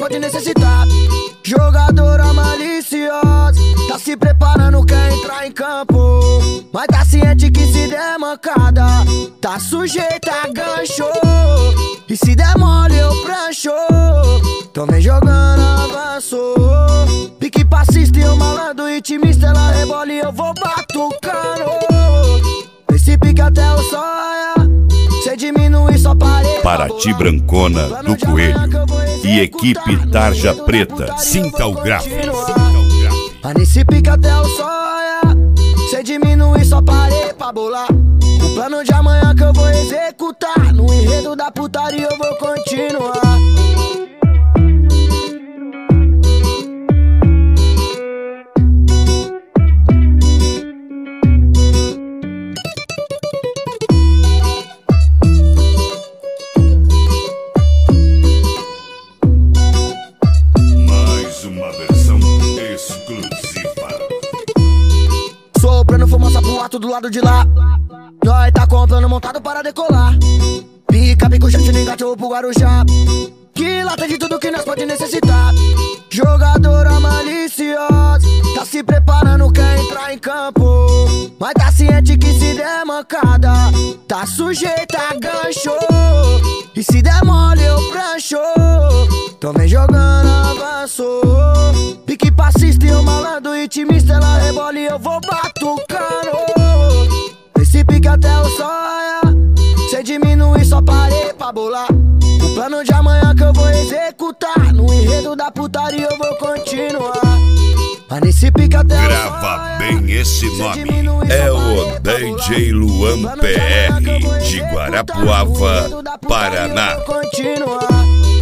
pode necessitar. Jogadora maliciosa, tá se preparando, quer entrar em campo. Mas tá ciente que se der mancada, tá sujeita a gancho. E se der mole eu prancho, então vem jogando avanço. Pique passista e o malandro intimista, ela rebola e eu vou batucando. Esse pique até o sonha, cê diminui só parede. Paraty Brancona do Coelho e equipe Tarja Preta, Sintal Graphics. Mas nesse pique até o sonha, cê diminui só parei pra bolar. O plano de amanhã que eu vou executar, no enredo da putaria eu vou continuar. Soprando fumaça pro alto do lado de lá. Nós tá com o plano montado para decolar. Pica, pica o chute no engatou pro Guarujá. Que lata de tudo que nós pode necessitar. Jogadora maliciosa, tá se preparando, quer entrar em campo. Mas tá ciente que se der mancada, tá sujeita a gancho. E se der mole eu prancho, então vem jogando avanço. Pique passista e o malandro intimista, ela rebola e eu vou batucando. Esse pique até o sonha, cê diminui só parei pra bolar. O plano de amanhã que eu vou executar, no enredo da putaria eu vou continuar. Mas nesse pique até o Grava bem esse nome, é o DJ Luan PR de Guarapuava, Paraná. Continuar.